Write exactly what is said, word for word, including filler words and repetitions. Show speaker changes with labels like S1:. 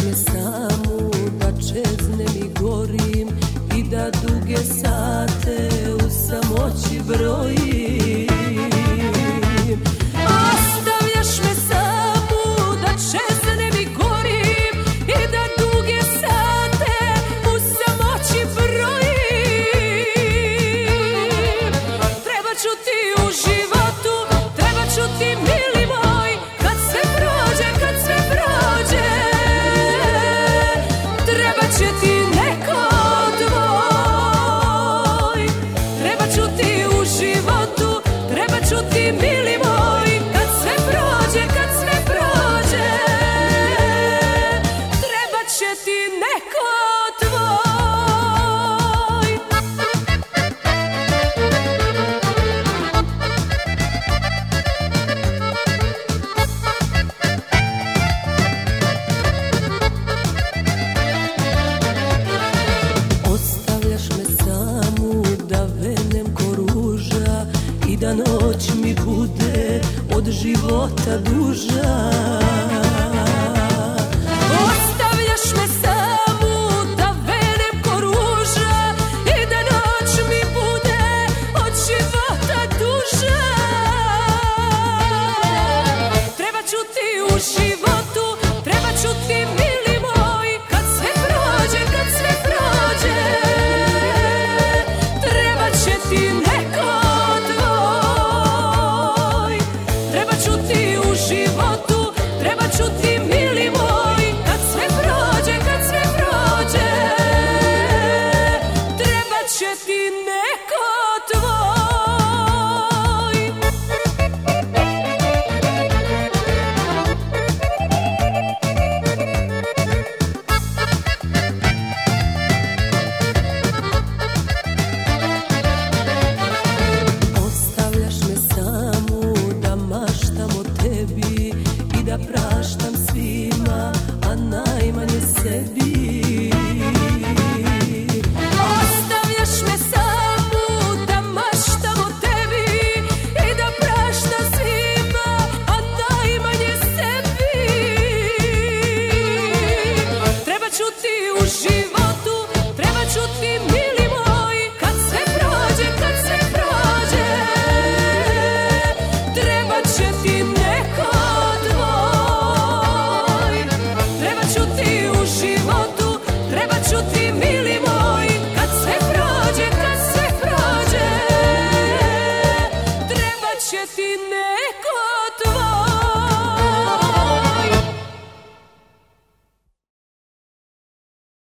S1: me samu da čeznem i gorim i da duge sate u samoći brojim. Ostavljaš me samu da čeznem i gorim i da duge sate u samoći brojim. Treba ću ti u životu, treba ću ti mili moj, kad sve prođe, kad sve prođe. Treba će ti neko tvoj, treba ću ti u životu, treba ću ti mili moj, kad sve prođe, kad sve prođe. Treba će ti neko tvoj. Ostavljaš me samu da venem ko ruža i da noć mi bude od života duža.